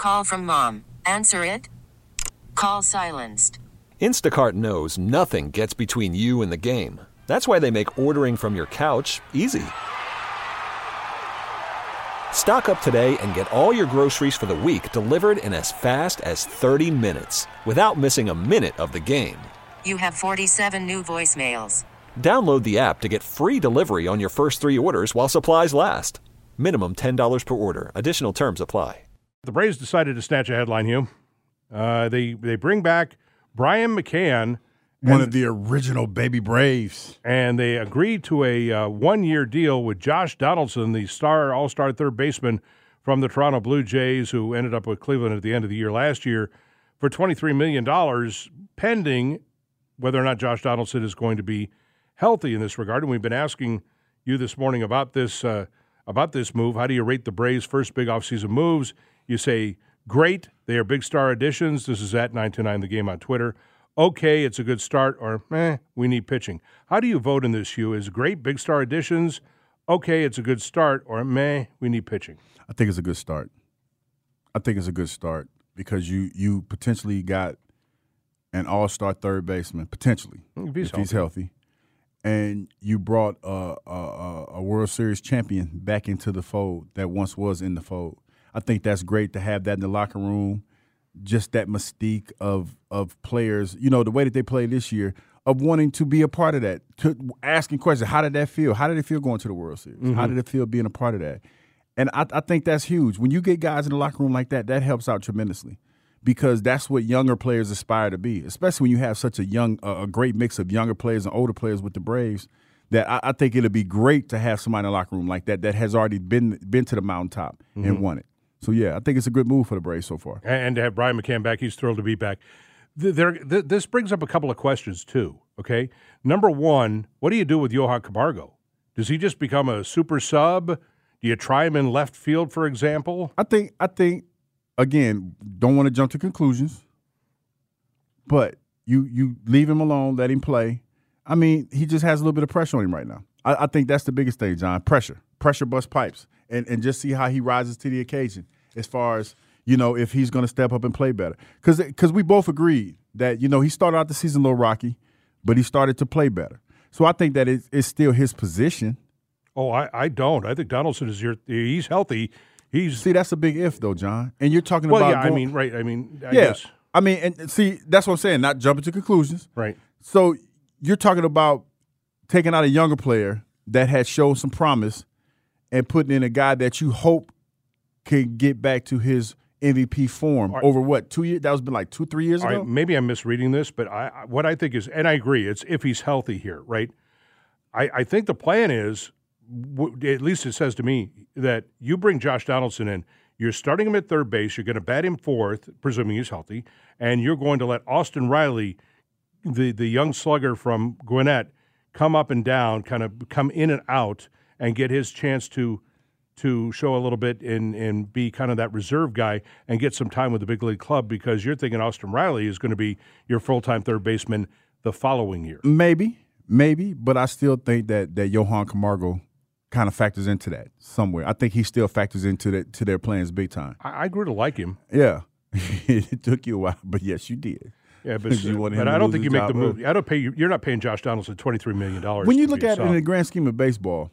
Call from mom. Answer it. Call silenced. Instacart knows nothing gets between you and the game. That's why they make ordering from your couch easy. Stock up today and get all your groceries for the week delivered in as fast as 30 minutes without missing a minute of the game. You have 47 new voicemails. Download the app to get free delivery on your first 3 orders while supplies last. Minimum $10 per order. Additional terms apply. The Braves decided to snatch a headline, Hugh. They bring back Brian McCann. One of the original baby Braves. And they agreed to a one-year deal with Josh Donaldson, the all-star third baseman from the Toronto Blue Jays, who ended up with Cleveland at the end of the year last year, for $23 million, pending whether or not Josh Donaldson is going to be healthy in this regard. And we've been asking you this morning about this move. How do you rate the Braves' first big offseason moves? You say, great, they are big star additions. This is at 929 The Game on Twitter. Okay, it's a good start, or we need pitching. How do you vote in this, Hugh? Is great, big star additions, okay, it's a good start, or we need pitching? I think it's a good start. Because you potentially got an all-star third baseman, potentially, if he's healthy. And you brought a World Series champion back into the fold that once was in the fold. I think that's great to have that in the locker room. Just that mystique of players, the way that they played this year, of wanting to be a part of that, to asking questions. How did that feel? How did it feel going to the World Series? Mm-hmm. How did it feel being a part of that? And I think that's huge. When you get guys in the locker room like that, that helps out tremendously, because that's what younger players aspire to be, especially when you have such a great mix of younger players and older players with the Braves. That I think it'll be great to have somebody in the locker room like that has already been to the mountaintop and won it. So, yeah, I think it's a good move for the Braves so far. And to have Brian McCann back, he's thrilled to be back. This brings up a couple of questions, too, okay? Number one, what do you do with Johan Camargo? Does he just become a super sub? Do you try him in left field, for example? I think again, don't want to jump to conclusions, but you leave him alone, let him play. I mean, he just has a little bit of pressure on him right now. I think that's the biggest thing, John. Pressure busts pipes, and just see how he rises to the occasion as far as, if he's going to step up and play better. Because we both agreed that, he started out the season a little rocky, but he started to play better. So I think that it's still his position. Oh, I don't. I think Donaldson he's healthy. See, that's a big if, though, John. And you're talking about I guess. I mean, and see, that's what I'm saying, not jumping to conclusions. Right. So you're talking about taking out a younger player that has shown some promise and putting in a guy that you hope can get back to his MVP form over what, 2 years? That was been like 2-3 years ago? Right, maybe I'm misreading this, but what I think is, and I agree, it's if he's healthy here, right? I think the plan is, at least it says to me, that you bring Josh Donaldson in, you're starting him at third base, you're going to bat him fourth, presuming he's healthy, and you're going to let Austin Riley, the young slugger from Gwinnett, come up and down, kind of come in and out, and get his chance to show a little bit and be kind of that reserve guy and get some time with the big league club, because you're thinking Austin Riley is going to be your full-time third baseman the following year. Maybe, but I still think that Johan Camargo kind of factors into that somewhere. I think he still factors into their plans big time. I grew to like him. Yeah. It took you a while, but yes, you did. Yeah, but I don't think you make the move. You're not paying Josh Donaldson $23 million. When you look at it in the grand scheme of baseball,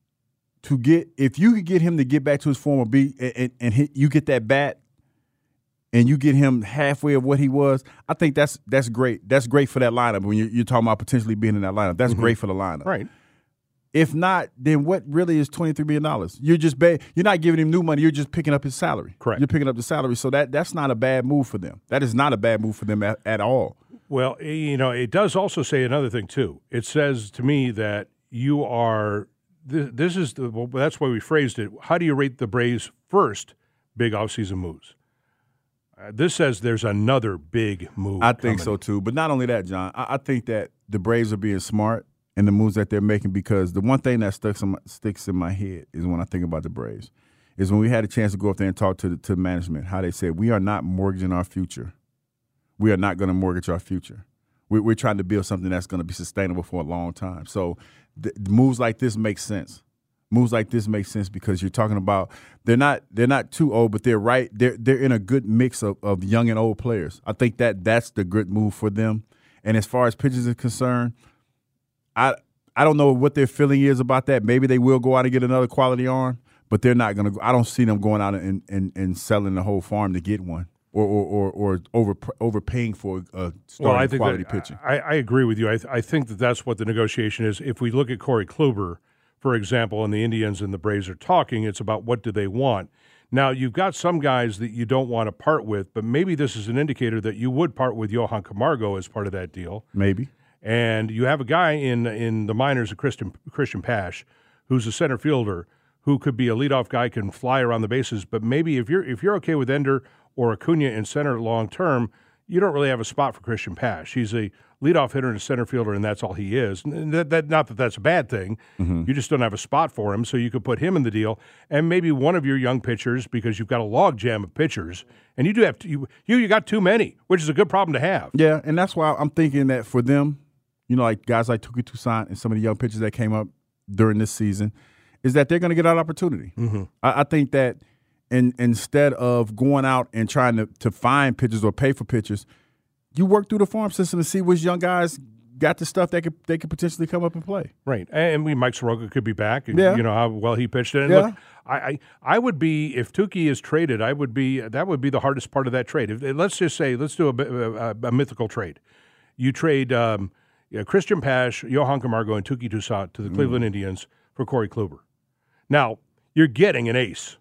if you could get him to get back to his former beat and you get that bat and you get him halfway of what he was, I think that's great. That's great for that lineup. When you're talking about potentially being in that lineup, that's great for the lineup. Right. If not, then what really is $23 million? You're not giving him new money. You're just picking up his salary. Correct. You're picking up the salary. So that's not a bad move for them. That is not a bad move for them at all. Well, it does also say another thing too. It says to me that you are. That's why we phrased it. How do you rate the Braves' first big offseason moves? This says there's another big move. I think so too. But not only that, John. I think that the Braves are being smart in the moves that they're making, because the one thing that sticks in my head is when I think about the Braves is when we had a chance to go up there and talk to management, how they said, we are not mortgaging our future. We are not going to mortgage our future. We're trying to build something that's going to be sustainable for a long time. So the moves like this make sense. moves like this make sense because you're talking about they're not too old, but they're right. They're in a good mix of young and old players. I think that's the good move for them. And as far as pitchers are concerned, I don't know what their feeling is about that. Maybe they will go out and get another quality arm, but they're not going to. I don't see them going out and selling the whole farm to get one or overpaying for a starting quality pitcher. I agree with you. I think that's what the negotiation is. If we look at Corey Kluber, for example, and the Indians and the Braves are talking, it's about what do they want. Now, you've got some guys that you don't want to part with, but maybe this is an indicator that you would part with Johan Camargo as part of that deal. Maybe. And you have a guy in the minors, Christian Pash, who's a center fielder who could be a leadoff guy, can fly around the bases. But maybe if you're okay with Ender or Acuna in center long term, you don't really have a spot for Christian Pash. He's a leadoff hitter and a center fielder, and that's all he is. And not that that's a bad thing. Mm-hmm. You just don't have a spot for him, so you could put him in the deal. And maybe one of your young pitchers, because you've got a log jam of pitchers, and you do have you got too many, which is a good problem to have. Yeah, and that's why I'm thinking that for them, like guys like Touki Toussaint and some of the young pitchers that came up during this season, is that they're going to get an opportunity. Mm-hmm. I think that instead of going out and trying to find pitchers or pay for pitchers, you work through the farm system to see which young guys got the stuff that they could potentially come up and play. Right, and Mike Soroka could be back. And, yeah. You know how well he pitched it. And yeah. Look, I would be, if Touki is traded, that would be the hardest part of that trade. Let's do a mythical trade. You trade Christian Pash, Johan Camargo, and Touki Toussaint to the Cleveland Indians for Corey Kluber. Now you're getting an ace,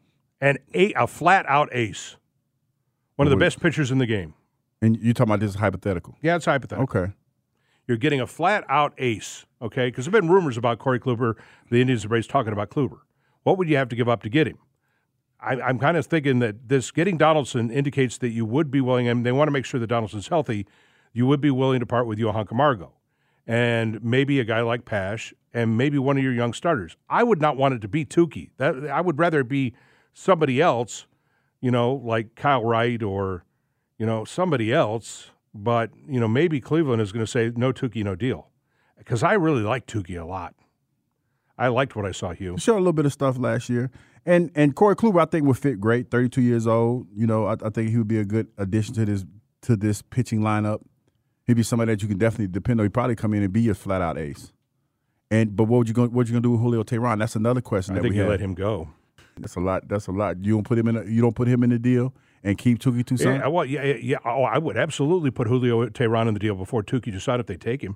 a flat-out ace, one of the best pitchers in the game. And you're talking about this is hypothetical? Yeah, it's hypothetical. Okay. You're getting a flat-out ace, okay? Because there have been rumors about Corey Kluber, the Indians and Braves talking about Kluber. What would you have to give up to get him? I'm kind of thinking that this getting Donaldson indicates that you would be willing, and they want to make sure that Donaldson's healthy, you would be willing to part with Johan Camargo and maybe a guy like Pash and maybe one of your young starters. I would not want it to be Touki. I would rather it be somebody else, like Kyle Wright or – somebody else, but, maybe Cleveland is going to say, no Touki, no deal. Because I really like Touki a lot. I liked what I saw, Hugh. Showed a little bit of stuff last year. And Corey Kluber, I think, would fit great, 32 years old. I think he would be a good addition to this pitching lineup. He'd be somebody that you can definitely depend on. He'd probably come in and be your flat-out ace. But what you going to do with Julio Teheran? That's another question I think you let him go. That's a lot. You don't put him in the deal and keep Touki Toussaint? Yeah. Oh, I would absolutely put Julio Teheran in the deal before Touki Toussaint if they take him.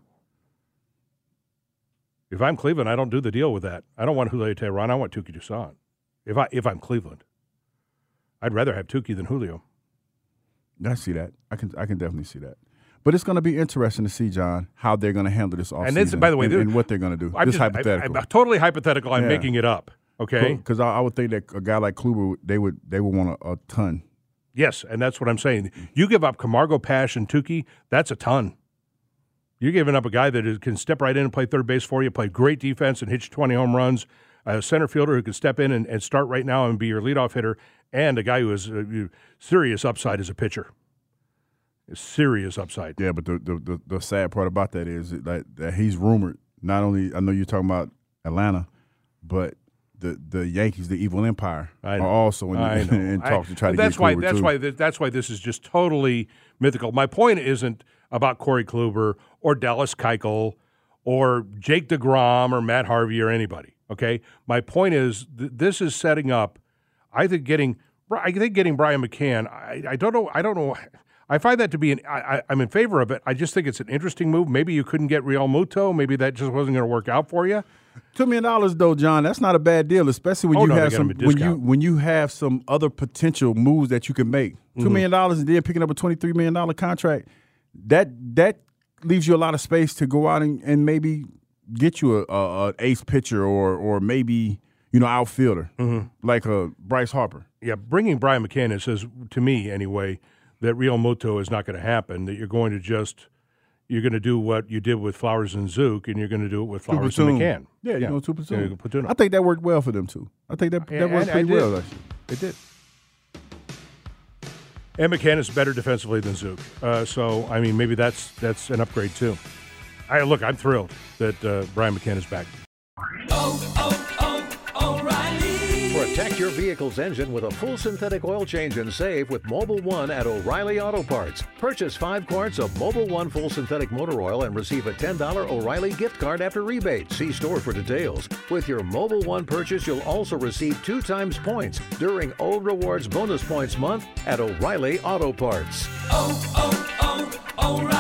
If I'm Cleveland, I don't do the deal with that. I don't want Julio Teheran. I want Touki Toussaint. If I'm Cleveland, I'd rather have Touki than Julio. I see that. I can definitely see that. But it's going to be interesting to see, John, how they're going to handle this offseason. And by the way, and what they're going to do. This hypothetical. I'm totally hypothetical. I'm making it up. Okay, because I would think that a guy like Kluber, they would want a ton. Yes, and that's what I'm saying. You give up Camargo, Pash, and Touki, that's a ton. You're giving up a guy that can step right in and play third base for you, play great defense and hit you 20 home runs, a center fielder who can step in and start right now and be your leadoff hitter, and a guy who has serious upside as a pitcher. Serious upside. Yeah, but the sad part about that is that he's rumored. Not only, I know you're talking about Atlanta, but the Yankees, the evil empire, are also in talks to try to get Kluber That's why this is just totally mythical. My point isn't about Corey Kluber or Dallas Keuchel or Jake DeGrom or Matt Harvey or anybody. Okay, my point is this is setting up. I think getting Brian McCann. I don't know. I find that to be I'm in favor of it. I just think it's an interesting move. Maybe you couldn't get Real Muto. Maybe that just wasn't going to work out for you. $2 million though, John, that's not a bad deal, especially when you have some other potential moves that you can make. $2 million and then picking up a $23 million contract, that leaves you a lot of space to go out and maybe get you a ace pitcher or maybe outfielder like a Bryce Harper. Yeah, bringing Brian McCann says to me anyway that Real Muto is not going to happen. That you're going to do what you did with Flowers and Zook, and you're going to do it with Flowers and McCann. Yeah, you're going to platoon. I think that worked well for them, too. I think that worked pretty well, actually. It did. And McCann is better defensively than Zook. So, I mean, maybe that's an upgrade, too. I'm thrilled that Brian McCann is back. Protect your vehicle's engine with a full synthetic oil change and save with Mobil 1 at O'Reilly Auto Parts. Purchase 5 quarts of Mobil 1 full synthetic motor oil and receive a $10 O'Reilly gift card after rebate. See store for details. With your Mobil 1 purchase, you'll also receive 2 times points during O Rewards Bonus Points Month at O'Reilly Auto Parts. Oh, oh, oh, O'Reilly.